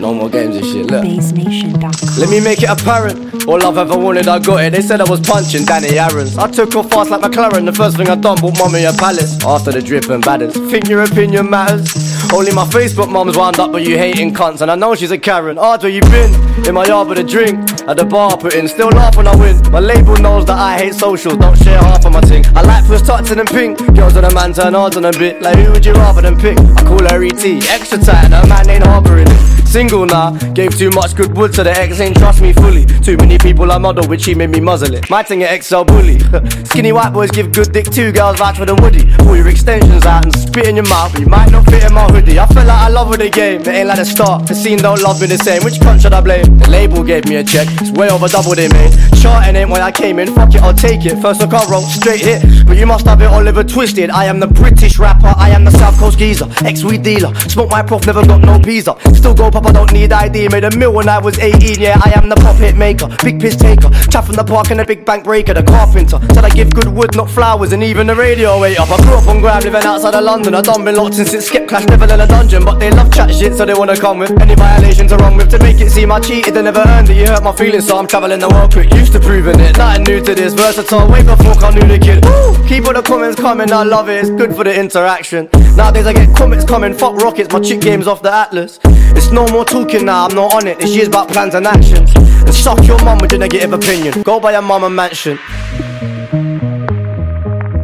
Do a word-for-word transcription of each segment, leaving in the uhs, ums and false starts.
no more games and shit, look. Base Nation dot com. Let me make it apparent. All I've ever wanted, I got it. They said I was punching Danny Aaron's. I took off fast like McLaren. The first thing I done, bought mommy a palace. After the drip and badders, think your opinion matters? Only my Facebook mum's wound up, but you hating cunts. And I know she's a Karen. Ard, where you been? In my yard with a drink. At the bar, put in. Still laugh when I win. My label knows that I hate socials. Don't share half of my thing. I like puss touching and pink. Girls on a man turn hard on a bit. Like who would you rather than pick? I call her E T. Extra tight, her man ain't harbouring it. Single now, gave too much good wood, so the ex ain't trust me fully. Too many people I model with, she made me muzzle it. My thing at X L bully. Skinny white boys give good dick, two girls vouch for the woody. Pull your extensions out and spit in your mouth, but you might not fit in my hoodie. I feel like I love with the game, it ain't like the start. The scene don't love me the same, which cunt should I blame? The label gave me a check, it's way over double they made. Charting ain't why I came in, fuck it, I'll take it. First look I wrote, straight hit, but you must have it Oliver twisted. I am the British rapper, I am the South Coast geezer. Ex-weed dealer, smoke my prof, never got no visa. Still go pop, I don't need I D. Made a mill when I was eighteen, yeah, I am the pop hit maker. Big piss taker, chap from the park and a big bank breaker. The carpenter, said I give good wood, not flowers. And even the radio ate up. I grew up on Graham, living outside of London. I done been locked in since Skip Clash, never in a dungeon. But they love chat shit, so they wanna come with any violations are wrong with. To make it seem I cheated, they never earned it. You hurt my feelings, so I'm travelling the world quick. Used to proving it, nothing new to this. Versatile, way before I knew the kid. Woo! Keep all the comments coming, I love it, it's good for the interaction. Nowadays I get comments coming, fuck rockets, my chick game's off the Atlas. It's no more talking now, I'm not on it. This year's about plans and actions. And suck your mum with your negative opinion. Go buy your mum a mansion.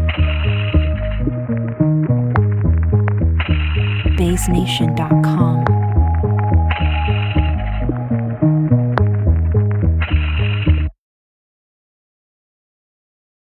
Base Nation dot com.